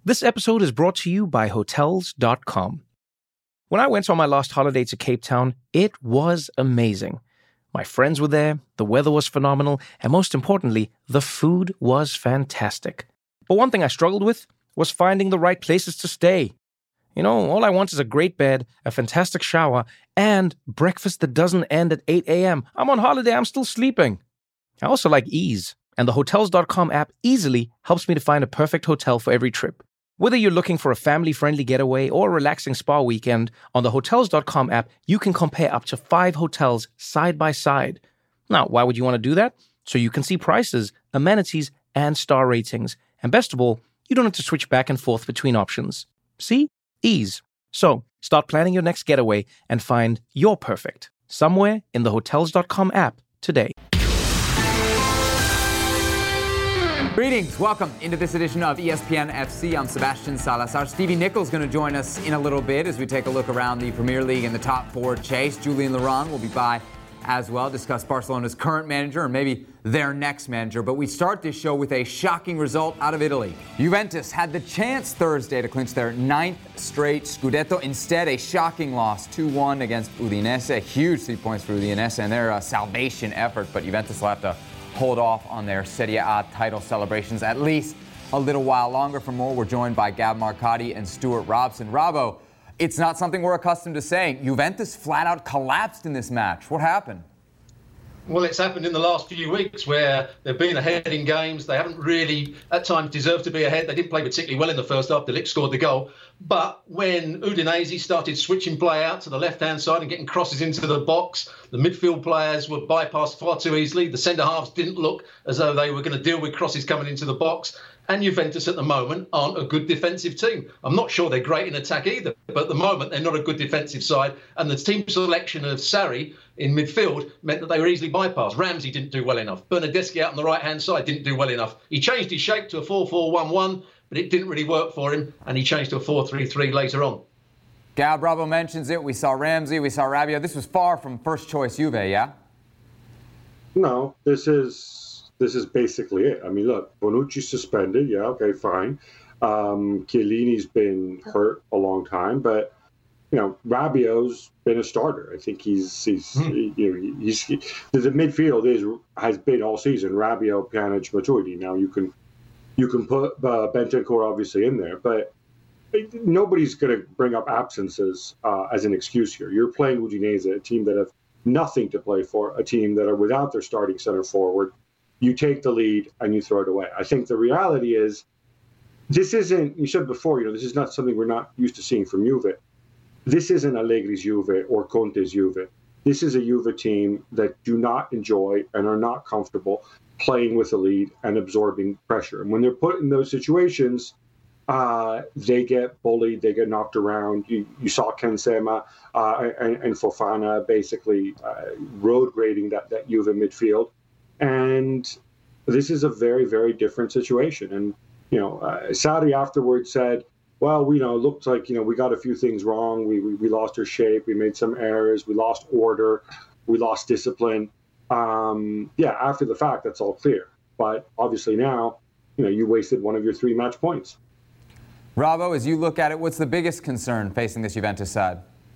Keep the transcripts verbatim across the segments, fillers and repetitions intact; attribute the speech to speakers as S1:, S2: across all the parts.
S1: This episode is brought to you by Hotels dot com. When I went on my last holiday to Cape Town, it was amazing. My friends were there, the weather was phenomenal, and most importantly, the food was fantastic. But one thing I struggled with was finding the right places to stay. You know, all I want is a great bed, a fantastic shower, and breakfast that doesn't end at eight a.m. I'm on holiday, I'm still sleeping. I also like ease, and the Hotels dot com app easily helps me to find a perfect hotel for every trip. Whether you're looking for a family-friendly getaway or a relaxing spa weekend, on the Hotels dot com app, you can compare up to five hotels side by side. Now, why would you want to do that? So you can see prices, amenities, and star ratings. And best of all, you don't have to switch back and forth between options. See? Ease. So, start planning your next getaway and find your perfect somewhere in the Hotels dot com app today.
S2: Greetings. Welcome into this edition of E S P N F C. I'm Sebastian Salazar. Stevie Nickel's going to join us in a little bit as we take a look around the Premier League and the top four chase. Julian Laurent will be by as well, discuss Barcelona's current manager and maybe their next manager. But we start this show with a shocking result out of Italy. Juventus had the chance Thursday to clinch their ninth straight Scudetto. Instead, a shocking loss, two one against Udinese. Huge three points for Udinese and their uh, salvation effort. But Juventus will have to hold off on their Serie A title celebrations at least a little while longer. For more, we're joined by Gab Marcotti and Stuart Robson. Robbo, it's not something we're accustomed to saying. Juventus flat out collapsed in this match. What happened?
S3: Well, it's happened in the last few weeks where they've been ahead in games. They haven't really, at times, deserved to be ahead. They didn't play particularly well in the first half. De Ligt scored the goal. But when Udinese started switching play out to the left-hand side and getting crosses into the box, the midfield players were bypassed far too easily. The centre-halves didn't look as though they were going to deal with crosses coming into the box. And Juventus at the moment aren't a good defensive team. I'm not sure they're great in attack either, but at the moment they're not a good defensive side. And the team selection of Sarri in midfield meant that they were easily bypassed. Ramsey didn't do well enough. Bernardeschi out on the right-hand side didn't do well enough. He changed his shape to a four four one one, but it didn't really work for him, and he changed to a four three three later on.
S2: Gab, Bravo mentions it. We saw Ramsey, we saw Rabiot. This was far from first-choice Juve, yeah?
S4: No, this is... This is basically it. I mean, look, Bonucci's suspended. Yeah, okay, fine. Um, Chiellini's been hurt a long time, but you know, Rabiot's been a starter. I think he's he's mm. you know he's he, the midfield is has been all season. Rabiot, Pjanic, Matuidi. Now you can you can put uh, Bentancur obviously in there, but nobody's going to bring up absences uh, as an excuse here. You're playing Udinese, a team that have nothing to play for, a team that are without their starting center forward. You take the lead and you throw it away. I think the reality is, this isn't, you said before, you know, this is not something we're not used to seeing from Juve. This isn't Allegri's Juve or Conte's Juve. This is a Juve team that do not enjoy and are not comfortable playing with the lead and absorbing pressure. And when they're put in those situations, uh, they get bullied, they get knocked around. You, you saw Ken Sema uh, and, and Fofana basically uh, road grading that, that Juve midfield. And this is a very, very different situation. And, you know, uh, Sarri afterwards said, well, we you know, it looked like, you know, we got a few things wrong. We, we we lost our shape. We made some errors. We lost order. We lost discipline. Um, yeah, after the fact, that's all clear. But obviously now, you know, you wasted one of your three match points.
S2: Robbo, as you look at it, what's the biggest concern facing this Juventus side?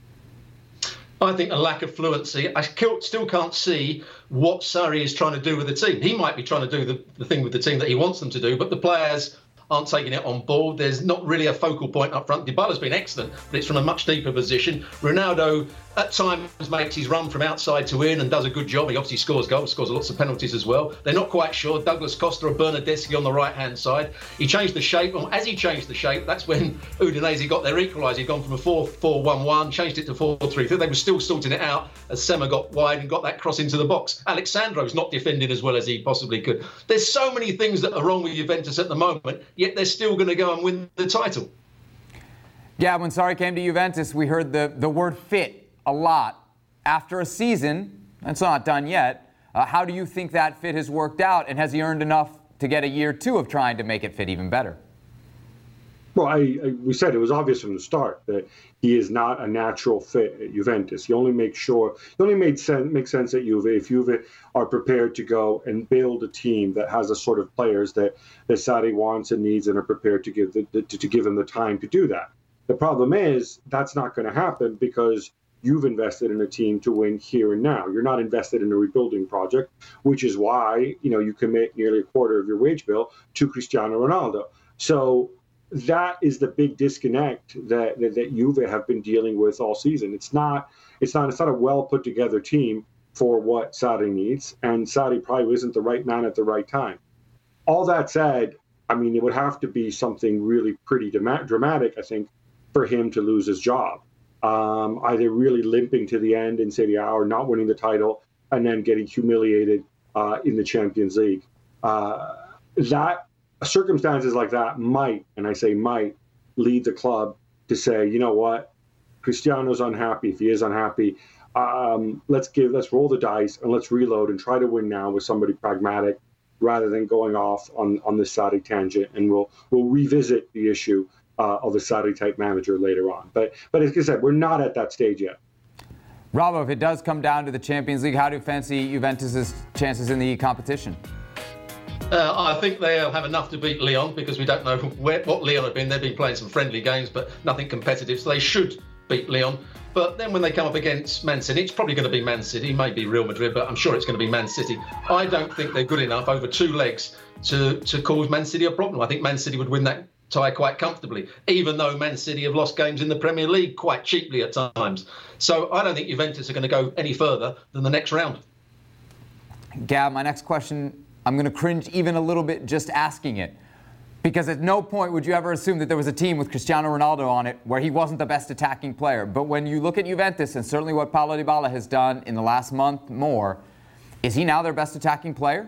S3: I think a lack of fluency. I still can't see what Sarri is trying to do with the team. He might be trying to do the, the thing with the team that he wants them to do, but the players aren't taking it on board. There's not really a focal point up front. Dybala's been excellent, but it's from a much deeper position. Ronaldo at times makes his run from outside to in and does a good job. He obviously scores goals, scores lots of penalties as well. They're not quite sure. Douglas Costa or Bernardeschi on the right-hand side. He changed the shape. And as he changed the shape, that's when Udinese got their equaliser. He'd gone from a four four one one, changed it to four three three. They were still sorting it out as Sema got wide and got that cross into the box. Alexandro's not defending as well as he possibly could. There's so many things that are wrong with Juventus at the moment, yet they're still going to go and win the title.
S2: Yeah, when Sarri came to Juventus, we heard the, the word fit a lot. After a season, that's not done yet, uh, how do you think that fit has worked out, and has he earned enough to get a year two of trying to make it fit even better?
S4: Well, I, I, we said it was obvious from the start that he is not a natural fit at Juventus. He only makes sure, it only made sense, makes sense at Juve if Juve are prepared to go and build a team that has a sort of players that, that Sarri wants and needs and are prepared to give the, the, to give him the time to do that. The problem is that's not going to happen because you've invested in a team to win here and now. You're not invested in a rebuilding project, which is why, you know, you commit nearly a quarter of your wage bill to Cristiano Ronaldo. So that is the big disconnect that, that that Juve have been dealing with all season. It's not it's not it's not a well put together team for what Sarri needs, and Sarri probably isn't the right man at the right time. All that said, I mean, it would have to be something really pretty dramatic, I think, for him to lose his job. Um, either really limping to the end in Serie A or not winning the title and then getting humiliated uh, in the Champions League. Uh, that circumstances like that might, and I say might, lead the club to say, you know what, Cristiano's unhappy. If he is unhappy, um, let's give, let's roll the dice and let's reload and try to win now with somebody pragmatic rather than going off on, on this Sarri tangent. And we'll we'll revisit the issue uh, of a Sarri type manager later on. But but as I said, we're not at that stage yet.
S2: Robbo, if it does come down to the Champions League, how do you fancy Juventus' chances in the competition?
S3: Uh, I think they'll have enough to beat Lyon because we don't know where, what Lyon have been. They've been playing some friendly games, but nothing competitive, so they should beat Lyon. But then when they come up against Man City, it's probably going to be Man City, maybe Real Madrid, but I'm sure it's going to be Man City. I don't think they're good enough over two legs to, to cause Man City a problem. I think Man City would win that tie quite comfortably, even though Man City have lost games in the Premier League quite cheaply at times. So I don't think Juventus are going to go any further than the next round.
S2: Gab, my next question, I'm going to cringe even a little bit just asking it. Because at no point would you ever assume that there was a team with Cristiano Ronaldo on it where he wasn't the best attacking player. But when you look at Juventus, and certainly what Paulo Dybala has done in the last month more, is he now their best attacking player?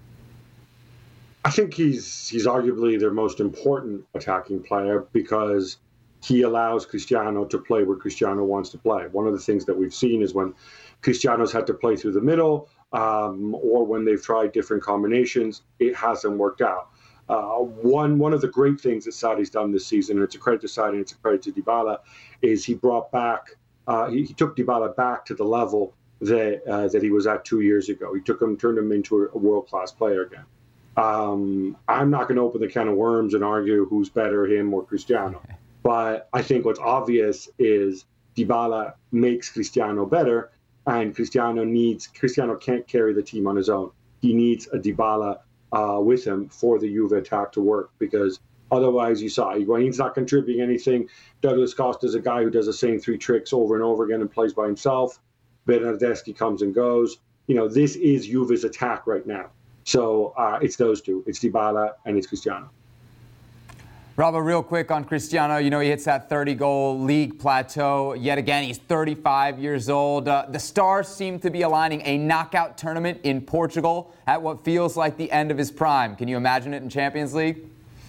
S4: I think he's he's arguably their most important attacking player because he allows Cristiano to play where Cristiano wants to play. One of the things that we've seen is when Cristiano's had to play through the middle um, or when they've tried different combinations, it hasn't worked out. Uh, one one of the great things that Sarri's done this season, and it's a credit to Sarri and it's a credit to Dybala, is he brought back, uh, he, he took Dybala back to the level that uh, that he was at two years ago. He took him, turned him into a, a world-class player again. Um, I'm not going to open the can of worms and argue who's better, him or Cristiano. But I think what's obvious is Dybala makes Cristiano better, and Cristiano needs Cristiano can't carry the team on his own. He needs a Dybala Uh, with him for the Juve attack to work, because otherwise you saw Higuain's not contributing anything. Douglas Costa's a guy who does the same three tricks over and over again and plays by himself. Bernardeschi comes and goes. You know, this is Juve's attack right now. So uh, it's those two. It's Dybala and it's Cristiano.
S2: Robbo, real quick on Cristiano, you know, he hits that thirty-goal league plateau. Yet again, he's thirty-five years old. Uh, the stars seem to be aligning a knockout tournament in Portugal at what feels like the end of his prime. Can you imagine it in Champions League?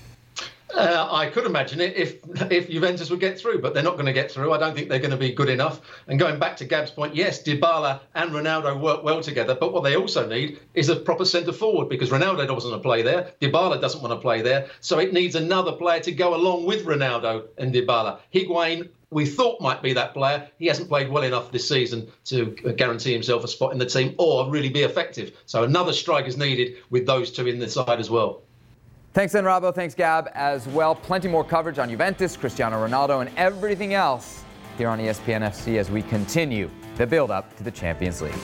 S3: Uh, I could imagine it if if Juventus would get through, but they're not going to get through. I don't think they're going to be good enough. And going back to Gab's point, yes, Dybala and Ronaldo work well together, but what they also need is a proper centre forward, because Ronaldo doesn't want to play there, Dybala doesn't want to play there, so it needs another player to go along with Ronaldo and Dybala. Higuain, we thought might be that player. He hasn't played well enough this season to guarantee himself a spot in the team or really be effective. So another striker is needed with those two in the side as well.
S2: Thanks, then, Robbo. Thanks, Gab, as well. Plenty more coverage on Juventus, Cristiano Ronaldo, and everything else here on E S P N F C as we continue the build-up to the Champions League.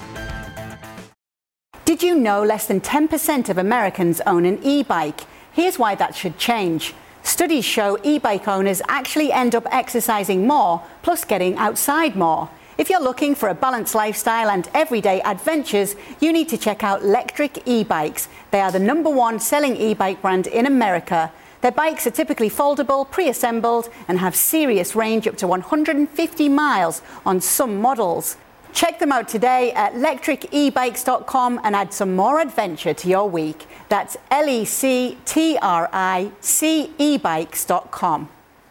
S5: Did you know less than ten percent of Americans own an e-bike? Here's why that should change. Studies show e-bike owners actually end up exercising more, plus getting outside more. If you're looking for a balanced lifestyle and everyday adventures, you need to check out Lectric e-bikes. They are the number one selling e-bike brand in America. Their bikes are typically foldable, pre-assembled, and have serious range up to one hundred fifty miles on some models. Check them out today at lectric e bikes dot com and add some more adventure to your week. That's L E C T R I C e bikes dot com.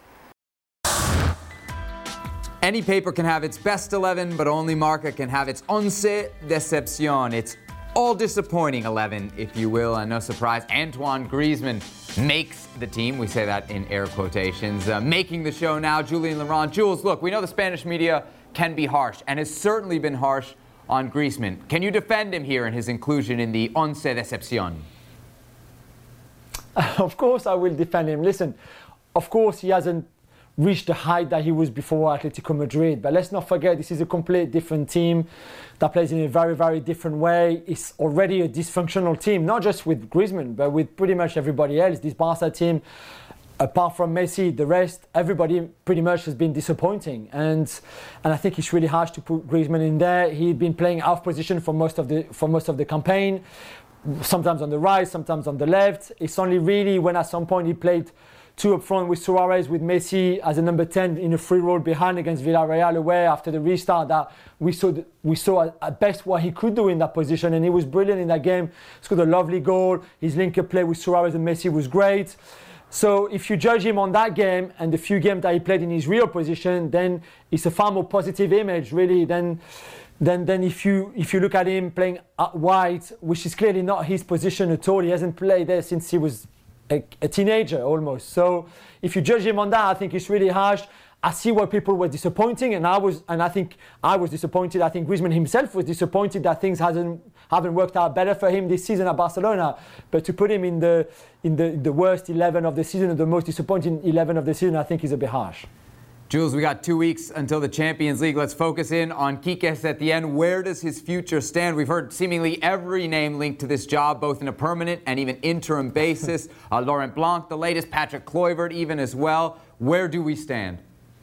S2: Any paper can have its best eleven, but only Marca can have its once decepción. It's all disappointing eleven, if you will, and no surprise, Antoine Griezmann makes the team. We say that in air quotations. Uh, making the show now, Julien Laurent. Jules, look, we know the Spanish media can be harsh and has certainly been harsh on Griezmann. Can you defend him here in his inclusion in the Once Decepción?
S6: Of course I will defend him. Listen, of course he hasn't reached the height that he was before Atletico Madrid. But let's not forget, this is a complete different team that plays in a very, very different way. It's already a dysfunctional team, not just with Griezmann, but with pretty much everybody else. This Barca team, apart from Messi, the rest, everybody pretty much has been disappointing. And and I think it's really harsh to put Griezmann in there. He'd been playing out position for most of the for most of the campaign, sometimes on the right, sometimes on the left. It's only really when at some point he played two up front with Suarez, with Messi as a number ten in a free role behind against Villarreal away after the restart that we saw the, we saw at best what he could do in that position, and he was brilliant in that game. He scored a lovely goal. His link-up play with Suarez and Messi was great. So if you judge him on that game and the few games that he played in his real position, then it's a far more positive image really than than, than if you if you look at him playing out wide, which is clearly not his position at all. He hasn't played there since he was A, a teenager almost. So if you judge him on that, I think it's really harsh. I see why people were disappointing, and I was, and I think I was disappointed. I think Griezmann himself was disappointed that things hasn't haven't worked out better for him this season at Barcelona. But to put him in the in the the worst eleven of the season, or the most disappointing eleven of the season, I think is a bit harsh.
S2: Jules, we got two weeks until the Champions League. Let's focus in on Quique Setien. Where does his future stand? We've heard seemingly every name linked to this job, both in a permanent and even interim basis. Uh, Laurent Blanc, the latest, Patrick Kluivert even as well. Where do we stand?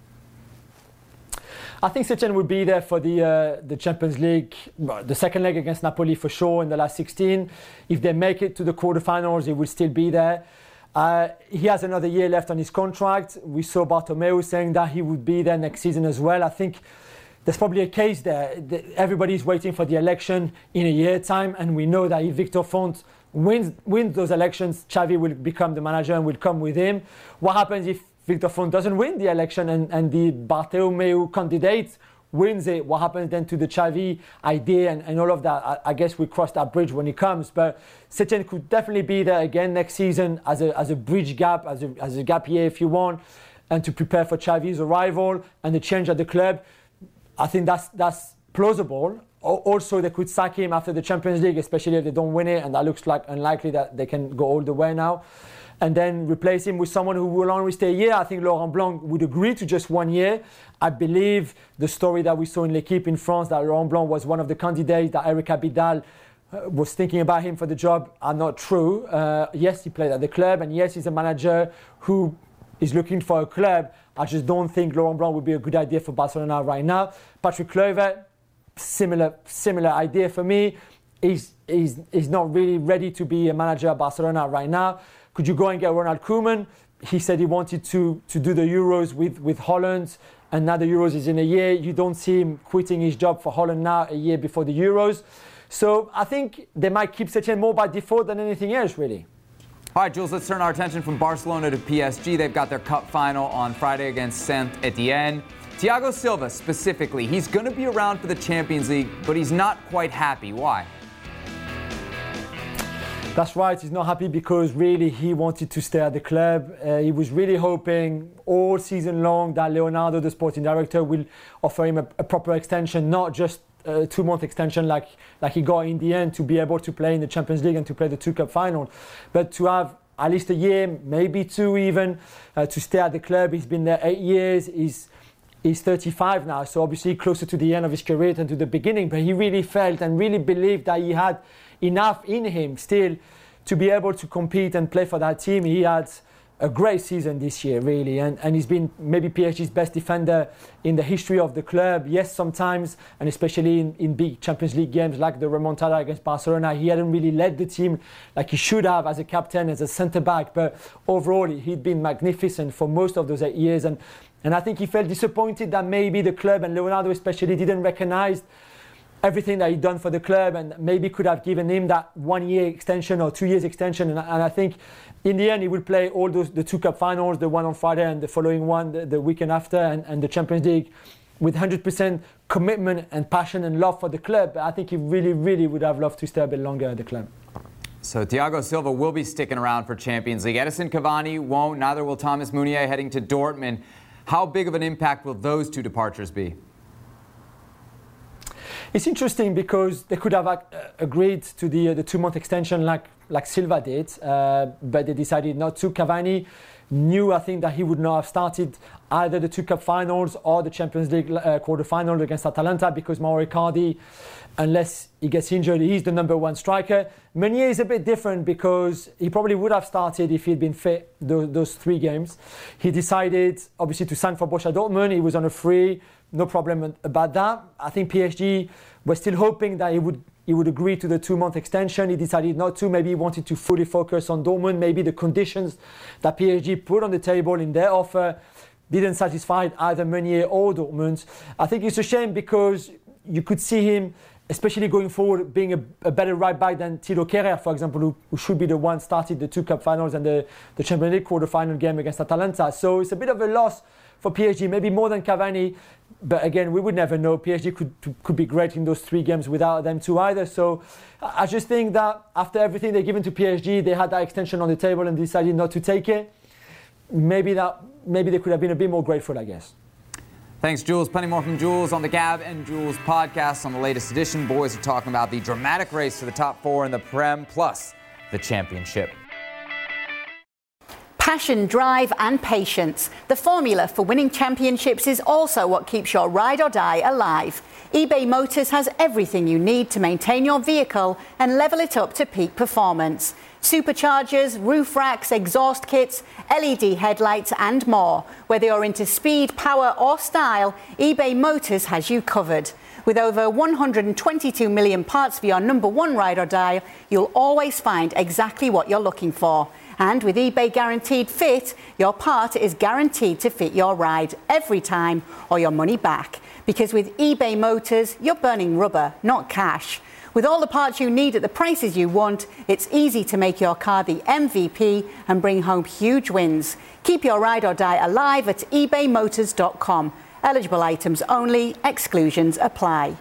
S6: I think Setien will be there for the uh, the Champions League, the second leg against Napoli for sure in the last sixteen. If they make it to the quarterfinals, he will still be there. Uh, he has another year left on his contract. We saw Bartomeu saying that he would be there next season as well. I think there's probably a case there. Everybody's waiting for the election in a year's time, and we know that if Victor Font wins wins those elections, Xavi will become the manager and will come with him. What happens if Victor Font doesn't win the election and, and the Bartomeu candidate wins it? What happens then to the Xavi idea and, and all of that? I, I guess we cross that bridge when it comes. But Setien could definitely be there again next season as a as a bridge gap, as a as a gap year if you want, and to prepare for Xavi's arrival and the change at the club. I think that's that's plausible. Also, they could sack him after the Champions League, especially if they don't win it, and that looks like unlikely that they can go all the way now. And then replace him with someone who will only stay a year. I think Laurent Blanc would agree to just one year. I believe the story that we saw in L'Équipe in France, that Laurent Blanc was one of the candidates, that Eric Abidal uh, was thinking about him for the job, are not true. Uh, yes, he played at the club, and yes, he's a manager who is looking for a club. I just don't think Laurent Blanc would be a good idea for Barcelona right now. Patrick Kluivert, similar similar idea for me. He's, he's, he's not really ready to be a manager at Barcelona right now. Could you go and get Ronald Koeman? He said he wanted to, to do the Euros with, with Holland, and now the Euros is in a year. You don't see him quitting his job for Holland now, a year before the Euros. So I think they might keep Setien more by default than anything else, really.
S2: All right, Jules, let's turn our attention from Barcelona to P S G. They've got their cup final on Friday against Saint Etienne. Thiago Silva specifically, he's going to be around for the Champions League, but he's not quite happy. Why?
S6: That's right, he's not happy because really he wanted to stay at the club. Uh, he was really hoping all season long that Leonardo, the sporting director, will offer him a, a proper extension, not just a two-month extension like, like he got in the end, to be able to play in the Champions League and to play the two cup final, but to have at least a year, maybe two even, uh, to stay at the club. He's been there eight years. He's He's thirty-five now, so obviously closer to the end of his career than to the beginning, but he really felt and really believed that he had enough in him still to be able to compete and play for that team. He had a great season this year, really, and, and he's been maybe P S G's best defender in the history of the club. Yes, sometimes, and especially in, in big Champions League games like the remontada against Barcelona, he hadn't really led the team like he should have as a captain, as a centre-back, but overall he'd been magnificent for most of those eight years, and And I think he felt disappointed that maybe the club, and Leonardo especially, didn't recognise everything that he'd done for the club, and maybe could have given him that one-year extension or two years extension. And, and I think in the end he will play all those the two cup finals, the one on Friday and the following one the, the weekend after, and, and the Champions League, with one hundred percent commitment and passion and love for the club. I think he really, really would have loved to stay a bit longer at the club.
S2: So Thiago Silva will be sticking around for Champions League. Edinson Cavani won't. Neither will Thomas Meunier heading to Dortmund. How big of an impact will those two departures be?
S6: It's interesting because they could have uh, agreed to the uh, the two-month extension like like Silva did, uh, but they decided not to. Cavani knew, I think, that he would not have started either the two cup finals or the Champions League uh, quarter-final against Atalanta because Mauro Icardi, unless he gets injured, he's the number one striker. Meunier is a bit different because he probably would have started if he'd been fit those, those three games. He decided, obviously, to sign for Borussia Dortmund. He was on a free, no problem about that. I think P S G were still hoping that he would he would agree to the two-month extension. He decided not to. Maybe he wanted to fully focus on Dortmund. Maybe the conditions that P S G put on the table in their offer didn't satisfy either Meunier or Dortmund. I think it's a shame because you could see him, especially going forward, being a, a better right back than Thilo Kehrer, for example, who, who should be the one started the two cup finals and the, the Champions League quarter-final game against Atalanta. So it's a bit of a loss for P S G, maybe more than Cavani. But again, we would never know. P S G could could be great in those three games without them two either. So I just think that after everything they've given to P S G, they had that extension on the table and decided not to take it. Maybe that maybe they could have been a bit more grateful, I guess.
S2: Thanks, Jules. Plenty more from Jules on the Gab and Jules podcast. On the latest edition, boys are talking about the dramatic race to the top four in the Prem, plus the championship.
S5: Passion, drive and patience. The formula for winning championships is also what keeps your ride or die alive. eBay Motors has everything you need to maintain your vehicle and level it up to peak performance. Superchargers, roof racks, exhaust kits, L E D headlights and more. Whether you're into speed, power or style, eBay Motors has you covered. With over one hundred twenty-two million parts for your number one ride or die, you'll always find exactly what you're looking for. And with eBay Guaranteed Fit, your part is guaranteed to fit your ride every time or your money back. Because with eBay Motors, you're burning rubber, not cash. With all the parts you need at the prices you want, it's easy to make your car the M V P and bring home huge wins. Keep your ride or die alive at ebay motors dot com. Eligible items only, exclusions apply.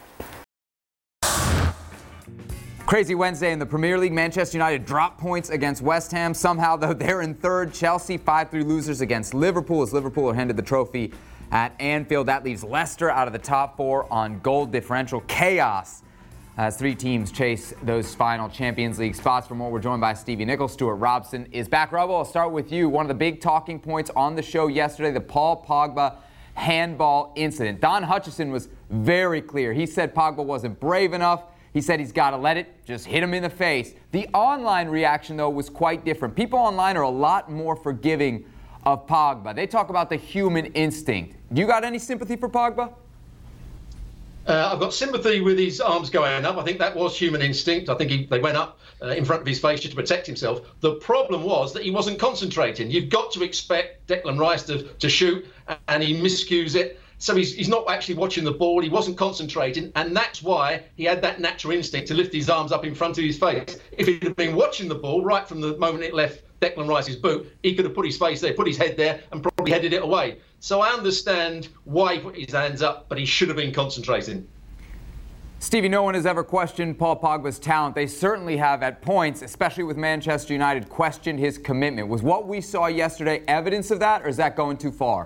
S2: Crazy Wednesday in the Premier League. Manchester United dropped points against West Ham. Somehow, though, they're in third. Chelsea five three losers against Liverpool as Liverpool are handed the trophy at Anfield. That leaves Leicester out of the top four on goal differential. Chaos as three teams chase those final Champions League spots. For more, we're joined by Stevie Nichols. Stuart Robson is back. Robbo, I'll start with you. One of the big talking points on the show yesterday, the Paul Pogba handball incident. Don Hutchison was very clear. He said Pogba wasn't brave enough. He said he's got to let it just hit him in the face. The online reaction, though, was quite different. People online are a lot more forgiving of Pogba. They talk about the human instinct. You got any sympathy for Pogba?
S3: Uh, I've got sympathy with his arms going up. I think that was human instinct. I think he, they went up uh, in front of his face just to protect himself. The problem was that he wasn't concentrating. You've got to expect Declan Rice to, to shoot, and he miscues it. So he's, he's not actually watching the ball. He wasn't concentrating, and that's why he had that natural instinct to lift his arms up in front of his face. If he'd have been watching the ball right from the moment it left Declan Rice's boot, he could have put his face there, put his head there, and probably headed it away. So I understand why he put his hands up, but he should have been concentrating.
S2: Stevie, no one has ever questioned Paul Pogba's talent. They certainly have at points, especially with Manchester United, questioned his commitment. Was what we saw yesterday evidence of that, or is that going too far?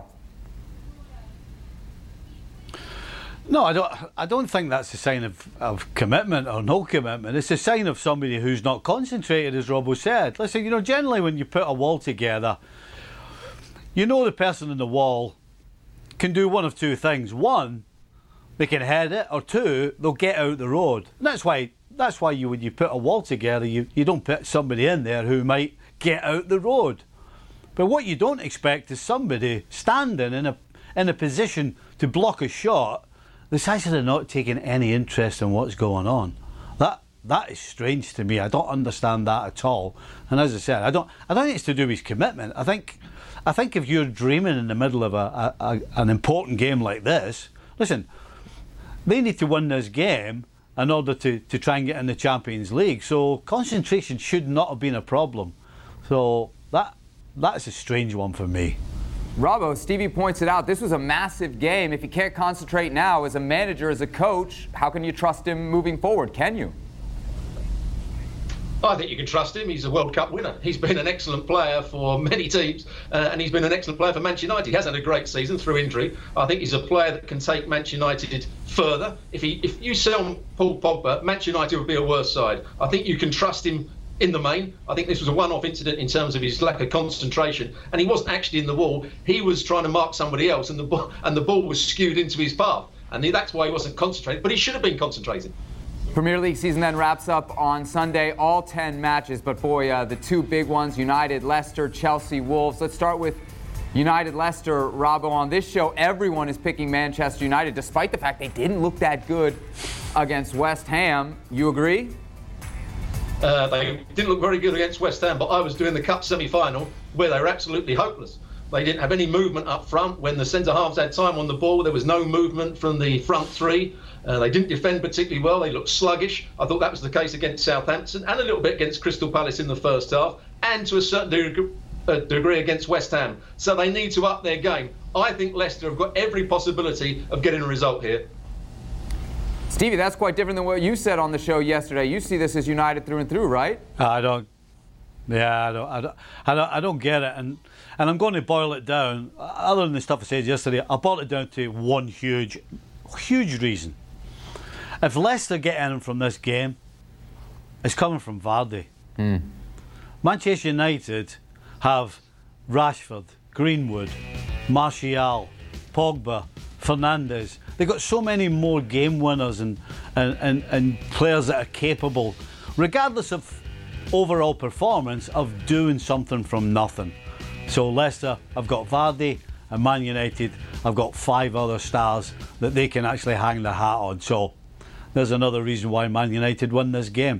S7: No, I don't. I don't think that's a sign of, of commitment or no commitment. It's a sign of somebody who's not concentrated, as Robbo said. Listen, you know, generally when you put a wall together, you know the person in the wall can do one of two things. One, they can head it, or two, they'll get out the road. And that's why. That's why you when you put a wall together, you you don't put somebody in there who might get out the road. But what you don't expect is somebody standing in a in a position to block a shot. It's actually not taking any interest in what's going on. That that is strange to me. I don't understand that at all. And as I said, I don't. I don't think it's to do with commitment. I think, I think if you're dreaming in the middle of a, a, a an important game like this, listen, they need to win this game in order to to try and get in the Champions League. So concentration should not have been a problem. So that that's a strange one for me.
S2: Robbo, Stevie points it out, this was a massive game. If he can't concentrate now as a manager, as a coach, how can you trust him moving forward? Can you?
S3: I think you can trust him. He's a World Cup winner. He's been an excellent player for many teams, uh, and he's been an excellent player for Manchester United. He has had a great season through injury. I think he's a player that can take Manchester United further. If he, if you sell Paul Pogba, Manchester United would be a worse side. I think you can trust him in the main. I think this was a one-off incident in terms of his lack of concentration, and he wasn't actually in the wall. He was trying to mark somebody else, and the ball, and the ball was skewed into his path, and that's why he wasn't concentrated. But he should have been concentrated.
S2: Premier League season then wraps up on Sunday, all ten matches, but boy, uh, the two big ones, United, Leicester, Chelsea, Wolves. Let's start with United, Leicester. Robbo, on this show, everyone is picking Manchester United, despite the fact they didn't look that good against West Ham. You agree?
S3: Uh, they didn't look very good against West Ham, but I was doing the Cup semi-final where they were absolutely hopeless. They didn't have any movement up front. When the centre-halves had time on the ball, there was no movement from the front three. Uh, they didn't defend particularly well. They looked sluggish. I thought that was the case against Southampton and a little bit against Crystal Palace in the first half, and to a certain degree, uh, degree against West Ham. So they need to up their game. I think Leicester have got every possibility of getting a result here.
S2: Stevie, that's quite different than what you said on the show yesterday. You see this as United through and through, right?
S7: I don't. Yeah, I don't. I don't. I don't, I don't get it, and and I'm going to boil it down. Other than the stuff I said yesterday, I'll boil it down to one huge, huge reason. If Leicester get anything from this game, it's coming from Vardy. Mm. Manchester United have Rashford, Greenwood, Martial, Pogba, Fernandes. They've got so many more game winners and, and, and, and players that are capable, regardless of overall performance, of doing something from nothing. So Leicester have got Vardy, and Man United have got five other stars that they can actually hang their hat on. So there's another reason why Man United win this game.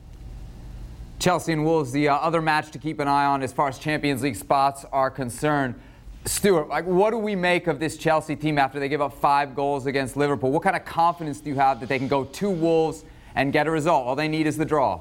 S2: Chelsea and Wolves, the uh, other match to keep an eye on as far as Champions League spots are concerned. Stuart, like, what do we make of this Chelsea team after they give up five goals against Liverpool? What kind of confidence do you have that they can go to Wolves and get a result? All they need is the draw.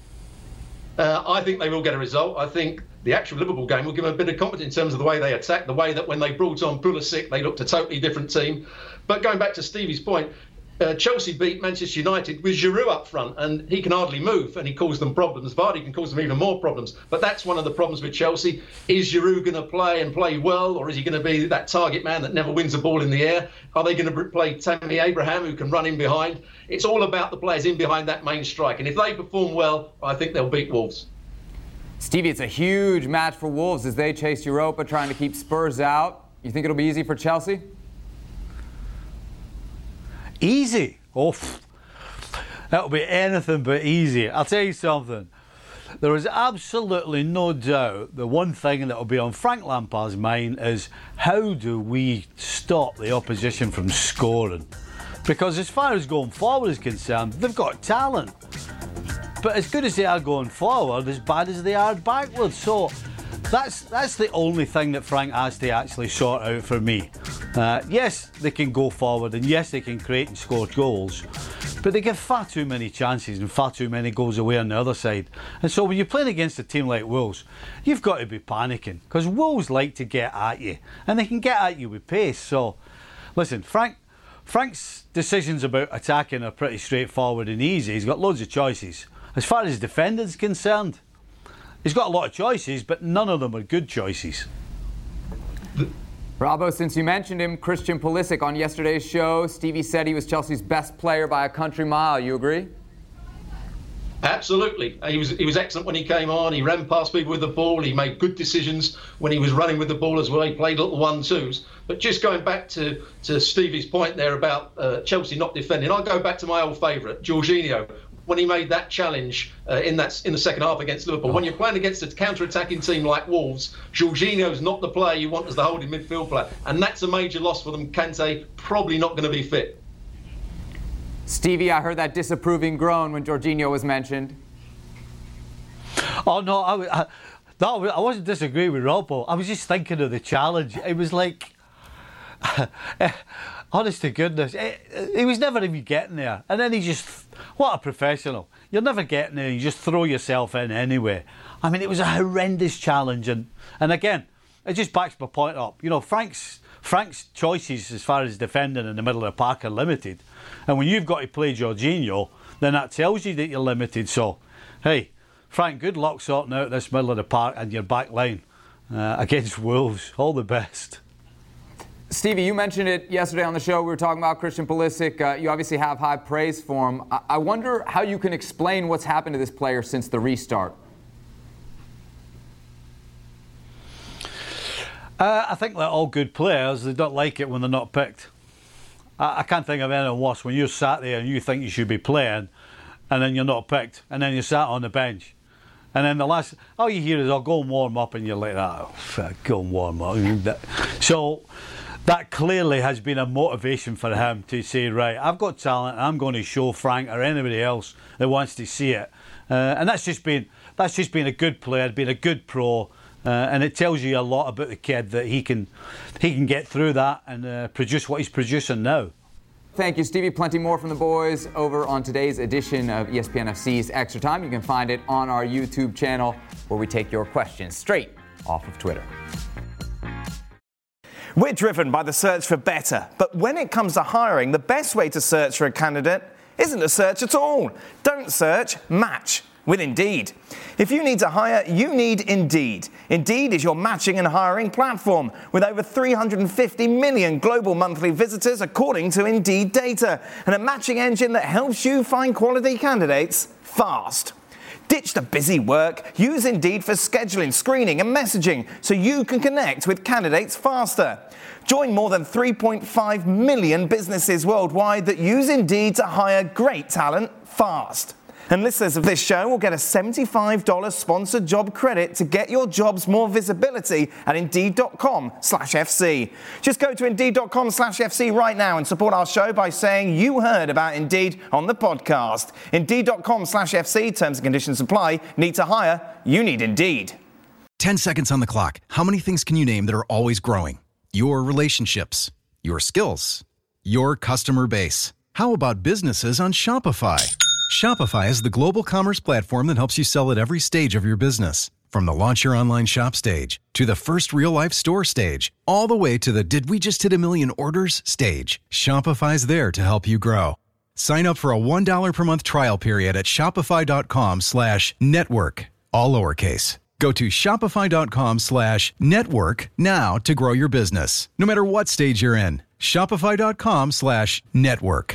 S3: Uh, I think they will get a result. I think the actual Liverpool game will give them a bit of confidence in terms of the way they attack, the way that when they brought on Pulisic, they looked a totally different team. But going back to Stevie's point, Uh, Chelsea beat Manchester United with Giroud up front, and he can hardly move, and he caused them problems. Vardy can cause them even more problems. But that's one of the problems with Chelsea. Is Giroud going to play and play well, or is he going to be that target man that never wins a ball in the air? Are they going to play Tammy Abraham, who can run in behind? It's all about the players in behind that main strike, and if they perform well, I think they'll beat Wolves.
S2: Stevie, it's a huge match for Wolves as they chase Europa, trying to keep Spurs out. You think it'll be easy for Chelsea?
S7: Easy? Oh, that'll be anything but easy. I'll tell you something. There is absolutely no doubt the one thing that will be on Frank Lampard's mind is how do we stop the opposition from scoring? Because as far as going forward is concerned, they've got talent. But as good as they are going forward, as bad as they are backwards. So that's that's the only thing that Frank has to actually sort out for me. Uh, yes, they can go forward, and yes, they can create and score goals, but they give far too many chances and far too many goals away on the other side. And so when you're playing against a team like Wolves, you've got to be panicking, because Wolves like to get at you, and they can get at you with pace. So, listen, Frank, Frank's decisions about attacking are pretty straightforward and easy. He's got loads of choices. As far as defending is concerned, he's got a lot of choices, but none of them are good choices.
S2: Robbo, since you mentioned him, Christian Pulisic on yesterday's show, Stevie said he was Chelsea's best player by a country mile. You agree?
S3: Absolutely. He was he was excellent when he came on. He ran past people with the ball. He made good decisions when he was running with the ball as well. He played little one-twos. But just going back to, to Stevie's point there about uh, Chelsea not defending, I'll go back to my old favourite, Jorginho, when he made that challenge uh, in that in the second half against Liverpool. Oh. When you're playing against a counter-attacking team like Wolves, Jorginho's not the player you want as the holding midfield player. And that's a major loss for them. Kante probably not going to be fit.
S2: Stevie, I heard that disapproving groan when Jorginho was mentioned.
S7: Oh, no, I, I, no, I wasn't disagreeing with Robbo. I was just thinking of the challenge. It was like... honest to goodness, he was never even getting there. And then he just... What a professional. You're never getting there. You just throw yourself in anyway. I mean, it was a horrendous challenge. And, and again, it just backs my point up. You know, Frank's Frank's choices as far as defending in the middle of the park are limited. And when you've got to play Jorginho, then that tells you that you're limited. So, hey, Frank, good luck sorting out this middle of the park and your back line uh, against Wolves. All the best.
S2: Stevie, you mentioned it yesterday on the show. We were talking about Christian Pulisic. Uh, you obviously have high praise for him. I-, I wonder how you can explain what's happened to this player since the restart.
S7: Uh, I think like all good players, they don't like it when they're not picked. I, I can't think of anything worse when you're sat there and you think you should be playing and then you're not picked and then you're sat on the bench. And then the last, all you hear is, I'll go and warm up, and you're like, oh, go and warm up. So that clearly has been a motivation for him to say, right, I've got talent, I'm going to show Frank or anybody else that wants to see it. Uh, and that's just been that's just been a good player, been a good pro, uh, and it tells you a lot about the kid that he can he can get through that and uh, produce what he's producing now.
S2: Thank you, Stevie. Plenty more from the boys over on today's edition of E S P N F C's Extra Time. You can find it on our YouTube channel where we take your questions straight off of Twitter.
S8: We're driven by the search for better, but when it comes to hiring, the best way to search for a candidate isn't to search at all. Don't search, match with Indeed. If you need to hire, you need Indeed. Indeed is your matching and hiring platform with over three hundred fifty million global monthly visitors according to Indeed data, and a matching engine that helps you find quality candidates fast. Ditch the busy work. Use Indeed for scheduling, screening and messaging so you can connect with candidates faster. Join more than three point five million businesses worldwide that use Indeed to hire great talent fast. And listeners of this show will get a seventy-five dollars sponsored job credit to get your jobs more visibility at Indeed.com slash FC. Just go to Indeed.com slash FC right now and support our show by saying you heard about Indeed on the podcast. Indeed.com slash FC. Terms and conditions apply. Need to hire? You need Indeed.
S9: Ten seconds on the clock. How many things can you name that are always growing? Your relationships, your skills, your customer base. How about businesses on Shopify? Shopify is the global commerce platform that helps you sell at every stage of your business. From the launch your online shop stage, to the first real-life store stage, all the way to the did we just hit a million orders stage. Shopify's there to help you grow. Sign up for a one dollar per month trial period at shopify.com slash network, all lowercase. Go to shopify.com slash network now to grow your business, no matter what stage you're in. Shopify.com slash network.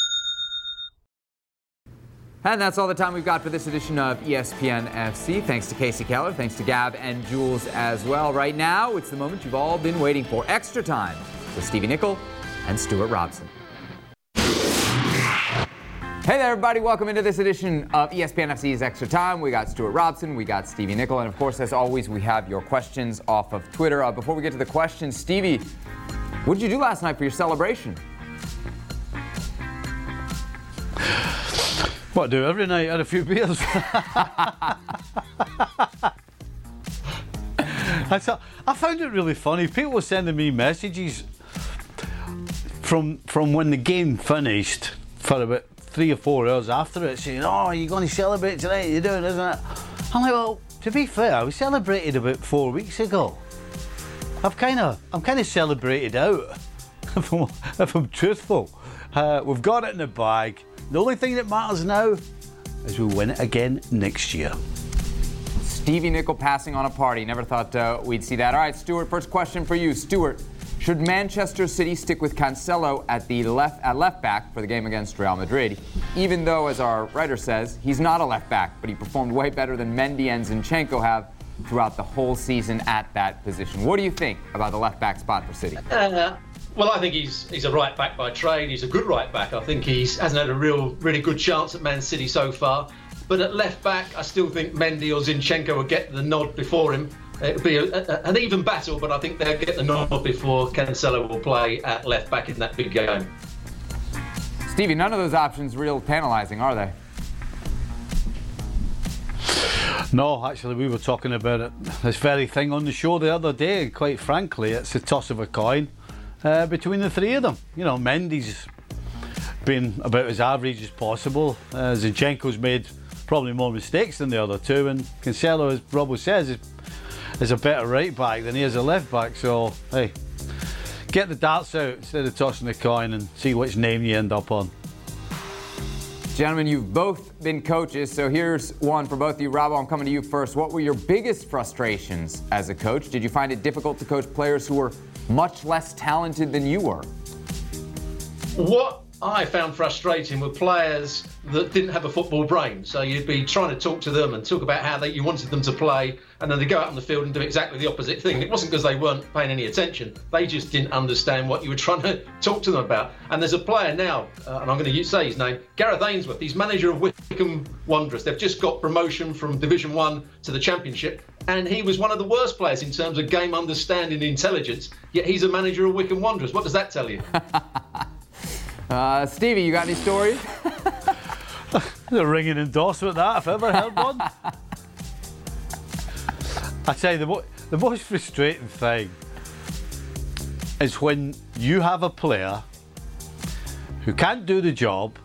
S2: And that's all the time we've got for this edition of E S P N F C. Thanks to Casey Keller, thanks to Gab and Jules as well. Right now, it's the moment you've all been waiting for. Extra Time with Stevie Nicol and Stuart Robson. Hey there, everybody. Welcome into this edition of E S P N F C's Extra Time. We got Stuart Robson, we got Stevie Nicol, and of course, as always, we have your questions off of Twitter. Uh, before we get to the questions, Stevie, what did you do last night for your celebration?
S7: What do every night? Had a few beers. I, thought, I found it really funny. People were sending me messages from from when the game finished for about three or four hours after it, saying, "Oh, you're going to celebrate tonight? You're doing, isn't it?" I'm like, well, to be fair, we celebrated about four weeks ago. I've kind of, I'm kind of celebrated out. If I'm, if I'm truthful, uh, we've got it in the bag. The only thing that matters now is we win it again next year.
S2: Stevie Nicol passing on a party. Never thought uh, we'd see that. All right, Stuart, first question for you. Stuart, should Manchester City stick with Cancelo at the left at left back for the game against Real Madrid, even though, as our writer says, he's not a left back, but he performed way better than Mendy and Zinchenko have throughout the whole season at that position? What do you think about the left back spot for City?
S3: Uh, Well, I think he's he's a right back by trade. He's a good right back. I think he hasn't had a real, really good chance at Man City so far. But at left back, I still think Mendy or Zinchenko will get the nod before him. It'll be a, a, an even battle, but I think they'll get the nod before Cancelo will play at left back in that big game.
S2: Stevie, none of those options real tantalising, are they?
S7: No, actually, we were talking about it, this very thing on the show the other day. And quite frankly, it's a toss of a coin. Uh, between the three of them. You know, Mendy's been about as average as possible. Uh, Zinchenko's made probably more mistakes than the other two, and Cancelo, as Robbo says, is, is a better right back than he is a left back. So, hey, get the darts out instead of tossing the coin and see which name you end up on.
S2: Gentlemen, you've both been coaches, so here's one for both of you. Robbo, I'm coming to you first. What were your biggest frustrations as a coach? Did you find it difficult to coach players who were much less talented than you were?
S3: What I found frustrating were players that didn't have a football brain. So you'd be trying to talk to them and talk about how they, you wanted them to play, and then they go out on the field and do exactly the opposite thing. It wasn't because they weren't paying any attention. They just didn't understand what you were trying to talk to them about. And there's a player now, uh, and I'm going to say his name, Gareth Ainsworth. He's manager of Wycombe Wanderers. They've just got promotion from Division One to the Championship, and he was one of the worst players in terms of game understanding and intelligence, yet he's a manager of Wycombe Wanderers. What does that tell you?
S2: uh, Stevie, you got any stories?
S7: A ringing endorsement, that, if I ever heard one. I tell you, the, mo- the most frustrating thing is when you have a player who can't do the job,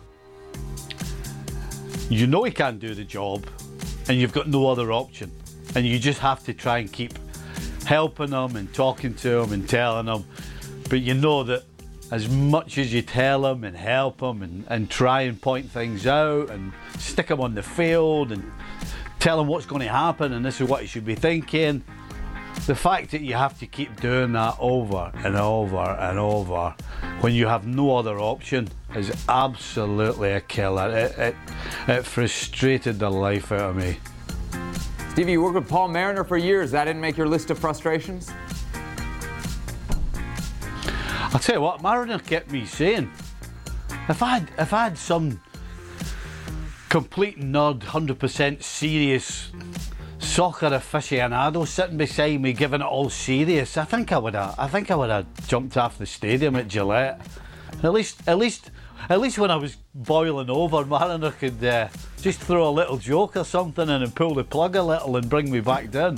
S7: you know he can't do the job, and you've got no other option. And you just have to try and keep helping them and talking to them and telling them. But you know that as much as you tell them and help them and, and try and point things out and stick them on the field and tell them what's going to happen and this is what you should be thinking, the fact that you have to keep doing that over and over and over when you have no other option is absolutely a killer. It, it, it frustrated the life out of me.
S2: Stevie, you worked with Paul Mariner for years. That didn't make your list of frustrations?
S7: I'll tell you what, Mariner kept me saying, if I had, if I had some complete nerd, one hundred percent serious soccer aficionado sitting beside me giving it all serious, I think I would have, I think I would have jumped off the stadium at Gillette. At least, at least, at least when I was boiling over, Mariner could uh, just throw a little joke or something in and pull the plug a little and bring me back down.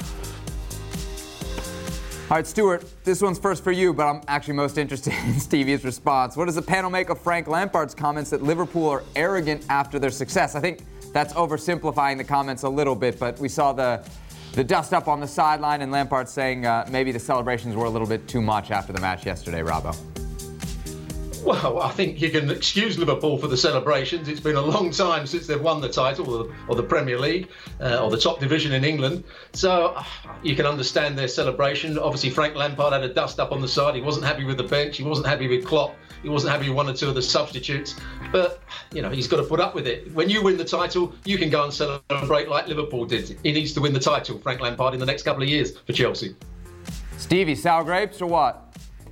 S2: All right, Stuart, this one's first for you, but I'm actually most interested in Stevie's response. What does the panel make of Frank Lampard's comments that Liverpool are arrogant after their success? I think that's oversimplifying the comments a little bit, but we saw the the dust up on the sideline and Lampard saying uh, maybe the celebrations were a little bit too much after the match yesterday, Robbo.
S3: Well, I think you can excuse Liverpool for the celebrations. It's been a long time since they've won the title or the, or the Premier League uh, or the top division in England. So uh, you can understand their celebration. Obviously, Frank Lampard had a dust up on the side. He wasn't happy with the bench. He wasn't happy with Klopp. He wasn't happy with one or two of the substitutes. But, you know, he's got to put up with it. When you win the title, you can go and celebrate like Liverpool did. He needs to win the title, Frank Lampard, in the next couple of years for Chelsea.
S2: Stevie, sour grapes or what?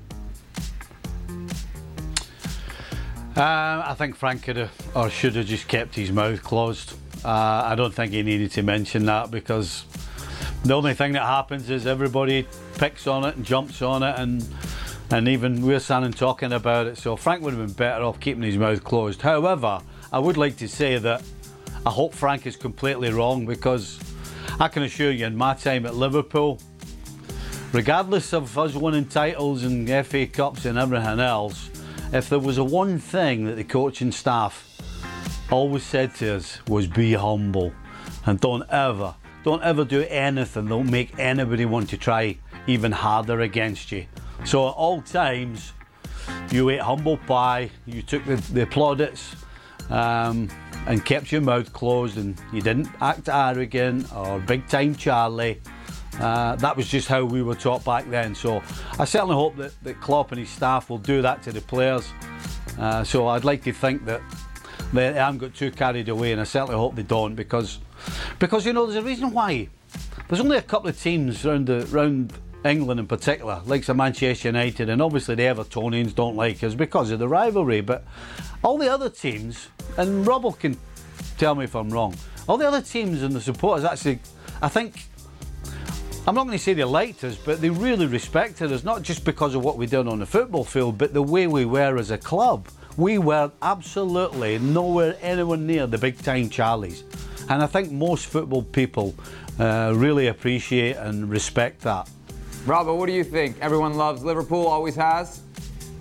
S7: Uh, I think Frank could have or should have just kept his mouth closed. Uh, I don't think he needed to mention that because the only thing that happens is everybody picks on it and jumps on it, and and even we're standing talking about it. So Frank would have been better off keeping his mouth closed. However, I would like to say that I hope Frank is completely wrong, because I can assure you in my time at Liverpool, regardless of us winning titles and F A Cups and everything else, if there was a one thing that the coaching staff always said to us was be humble and don't ever, don't ever do anything that'll make anybody want to try even harder against you. So at all times, you ate humble pie, you took the, the plaudits um, and kept your mouth closed, and you didn't act arrogant or big time Charlie. Uh, that was just how we were taught back then. So I certainly hope that, that Klopp and his staff will do that to the players. Uh, so I'd like to think that they haven't got too carried away, and I certainly hope they don't, because, because you know, there's a reason why. There's only a couple of teams around the round England in particular, like the Manchester United, and obviously the Evertonians don't like us because of the rivalry. But all the other teams, and Robbo can tell me if I'm wrong, all the other teams and the supporters actually, I think, I'm not going to say they liked us, but they really respected us, not just because of what we did on the football field, but the way we were as a club. We were absolutely nowhere anywhere near the big time Charlies. And I think most football people uh, really appreciate and respect that.
S2: Robbo, what do you think? Everyone loves Liverpool, always has?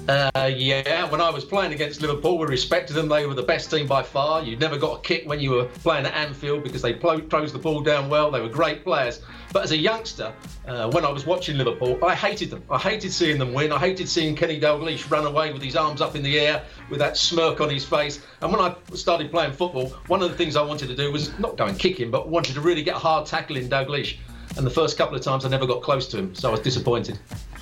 S3: Uh, yeah, when I was playing against Liverpool, we respected them. They were the best team by far. You never got a kick when you were playing at Anfield because they pl- closed the ball down well. They were great players. But as a youngster, uh, when I was watching Liverpool, I hated them. I hated seeing them win. I hated seeing Kenny Dalglish run away with his arms up in the air with that smirk on his face. And when I started playing football, one of the things I wanted to do was not go and kick him, but wanted to really get a hard tackle in Dalglish. And the first couple of times I never got close to him, so I was disappointed.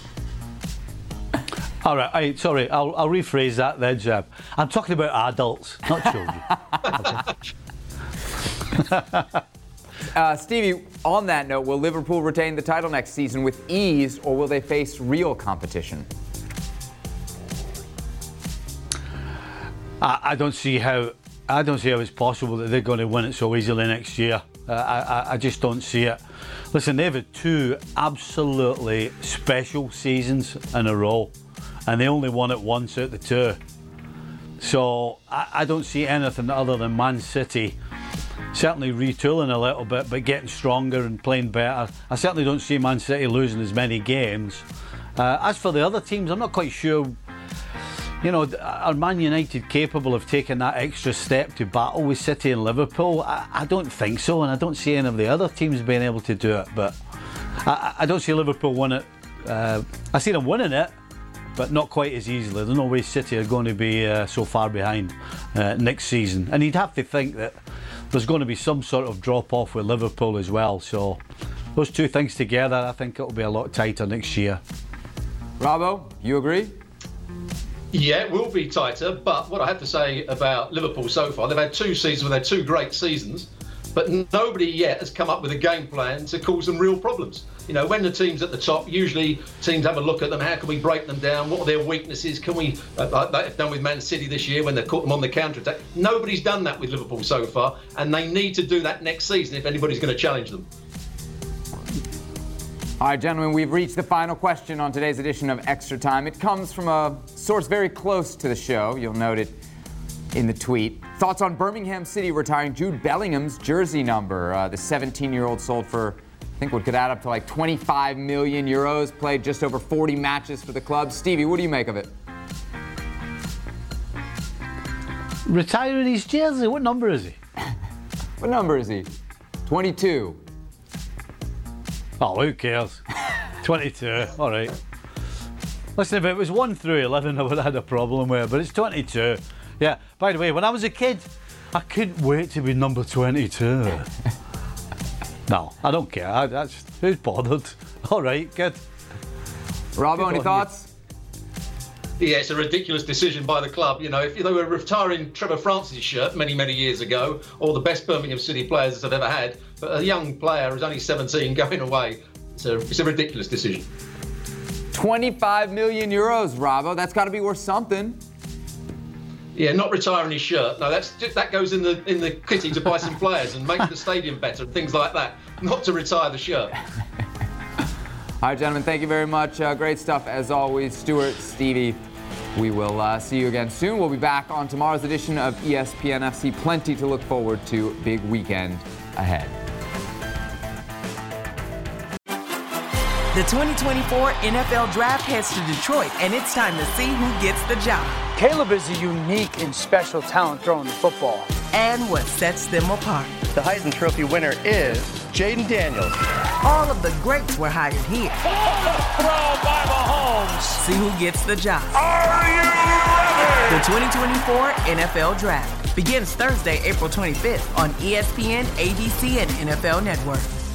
S7: All right, I, sorry, I'll, I'll rephrase that then, Jeb. I'm talking about adults, not children.
S2: uh, Stevie, on that note, will Liverpool retain the title next season with ease, or will they face real competition?
S7: I, I don't see how. I don't see how it's possible that they're going to win it so easily next year. Uh, I, I just don't see it. Listen, they've had two absolutely special seasons in a row, and they only won it once out of the two. So I, I don't see anything other than Man City certainly retooling a little bit, but getting stronger and playing better. I certainly don't see Man City losing as many games. Uh, as for the other teams, I'm not quite sure. You know, are Man United capable of taking that extra step to battle with City and Liverpool? I, I don't think so, and I don't see any of the other teams being able to do it. But I, I don't see Liverpool win it. Uh, I see them winning it, but not quite as easily. There's no way City are going to be uh, so far behind uh, next season. And you'd have to think that there's going to be some sort of drop-off with Liverpool as well. So those two things together, I think it'll be a lot tighter next year.
S2: Robbo, you agree?
S3: Yeah, it will be tighter, but what I have to say about Liverpool so far, they've had two seasons where they've had two great seasons, but nobody yet has come up with a game plan to cause them real problems. You know, when the team's at the top, usually teams have a look at them. How can we break them down? What are their weaknesses? Can we, uh, like they've done with Man City this year when they caught them on the counter-attack? Nobody's done that with Liverpool so far, and they need to do that next season if anybody's going to challenge them.
S2: All right, gentlemen, we've reached the final question on today's edition of Extra Time. It comes from a source very close to the show. You'll note it in the tweet. Thoughts on Birmingham City retiring Jude Bellingham's jersey number? Uh, the seventeen-year-old sold for, I think, what could add up to like twenty-five million euros, played just over forty matches for the club. Stevie, what do you make of it?
S7: Retiring his jersey? What number is he?
S2: What number is he? twenty-two.
S7: Oh, who cares? twenty-two, all right. Listen, if it was one through eleven, I would have had a problem with it, but it's twenty-two. Yeah, by the way, when I was a kid, I couldn't wait to be number twenty-two. No, I don't care. I, that's, who's bothered? All right, good.
S2: Robbo, any thoughts?
S3: Yeah, it's a ridiculous decision by the club. You know, if they were retiring Trevor Francis' shirt many, many years ago, or the best Birmingham City players that I've ever had, but a young player who's only seventeen going away, it's a, it's a ridiculous decision.
S2: twenty-five million euros, Robbo. That's got to be worth something.
S3: Yeah, not retiring his shirt. No, that's that goes in the in the kitty to buy some players and make the stadium better and things like that. Not to retire the shirt.
S2: All right, gentlemen, thank you very much. Uh, great stuff as always. Stuart, Stevie, we will uh, see you again soon. We'll be back on tomorrow's edition of E S P N F C. Plenty to look forward to. Big weekend ahead.
S10: The twenty twenty-four N F L Draft heads to Detroit, and it's time to see who gets the job.
S11: Caleb is a unique and special talent throwing the football.
S10: And what sets them apart.
S12: The Heisman Trophy winner is Jaden Daniels.
S10: All of the greats were hired here.
S13: Throw by Mahomes.
S10: See who gets the job.
S13: Are you ready?
S10: The twenty twenty-four N F L Draft begins Thursday, April twenty-fifth on E S P N, A B C, and N F L Network.